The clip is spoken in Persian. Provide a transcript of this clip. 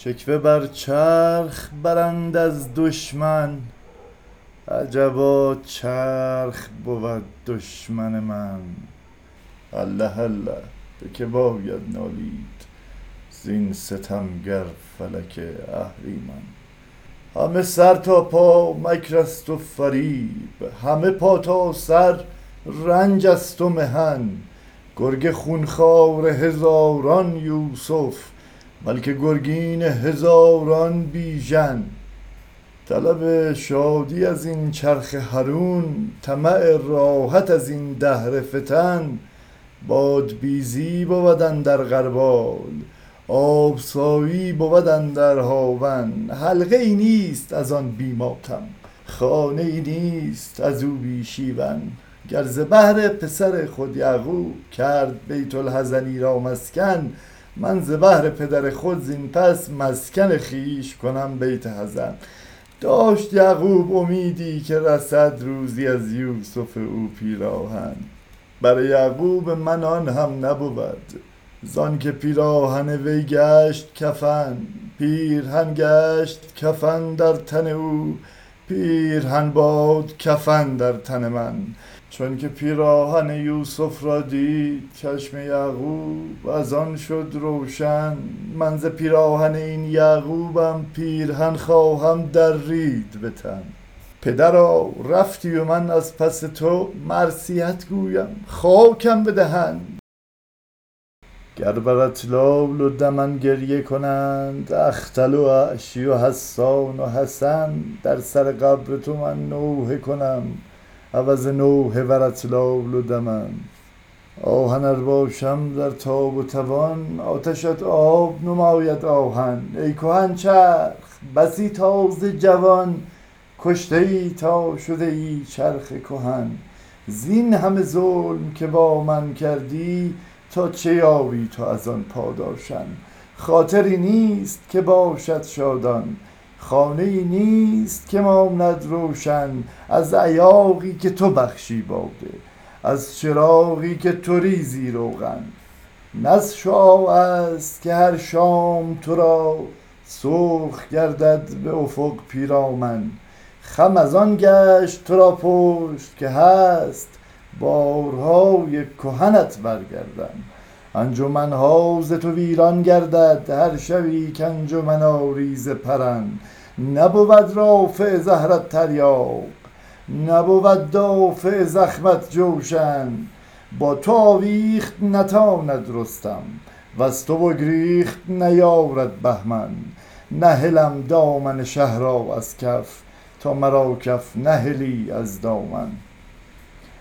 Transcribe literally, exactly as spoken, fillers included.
شکوه بر چرخ برند از دشمن، عجبا چرخ بود دشمن من. الله الله به که باید نالید زین ستمگر فلک اهریمن. همه سر تا پا مکر است و فریب، همه پا تا سر رنج است و محن. گرگ خونخوار هزاران یوسف، بلکه گرگین هزاران بیژن. طلب شادی از این چرخ حرون، طمع راحت از این دهر فتن. بادبیزی بود اندر غربال، آبسایی بود اندر هاون. حلقه ای نیست از آن بی ماتم، خانه ای نیست از او بی شیون. گر ز بهر پسر خود یعقوب، کرد بیت الحزنی را مسکن. من ز بهر پدر خود زین پس، مسکن خویش کنم بیت حزن. داشت یعقوب امیدی که رسد روزی از یوسف او پیراهن. برای یعقوب من آن هم نبود، زان که پیراهن وی گشت کفن. پیرهن گشت کفن در تن او، پیرهن باد کفن در تن من. چون که پیراهن یوسف را دید چشم یعقوب، از آن شد روشن. من ز پیراهن این یعقوبم، پیرهن خواهم درید به تن. پدرا رفتی و من از پس تو، مرثیت گویم خاکم به دهن. گر بر اطلال و دمن گریه کنند، اختل و اعشی و حسان و حسن. در سر قبر تو من نوحه کنم، عوض نوحه بر اطلال و دمن. آهن ار باشم در تاب و توان، آتشت آب نماید آهن. ای کهن چرخ بسی تازه جوان، کشته ای تا شده ای چرخ کهن. زین همه ظلم که با من کردی، تا چه یابی تو از آن پاداشن. خاطری نیست که باشد شادان، خانه ای نیست که ماند روشن. از ایاغی که تو بخشی باده، از چراغی که تو ریزی روغن. نه از شعاع است که هر شام تو را، سرخ گردد به افق پیرامن. خم از آن گشت تو را پشت که هست، بارهای کهنت برگردن. انجمنها ز تو ویران گردد، هر شبی که انجمن آری ز پرن. نبود رافع زهرت تریاق، نبود دافع زخمت جوشن. با تو آویخت نتاند رستم، وز تو بگریخت نیارد بهمن. نهلم دامن شه را از کف، تا مرا کف نهلی از دامن.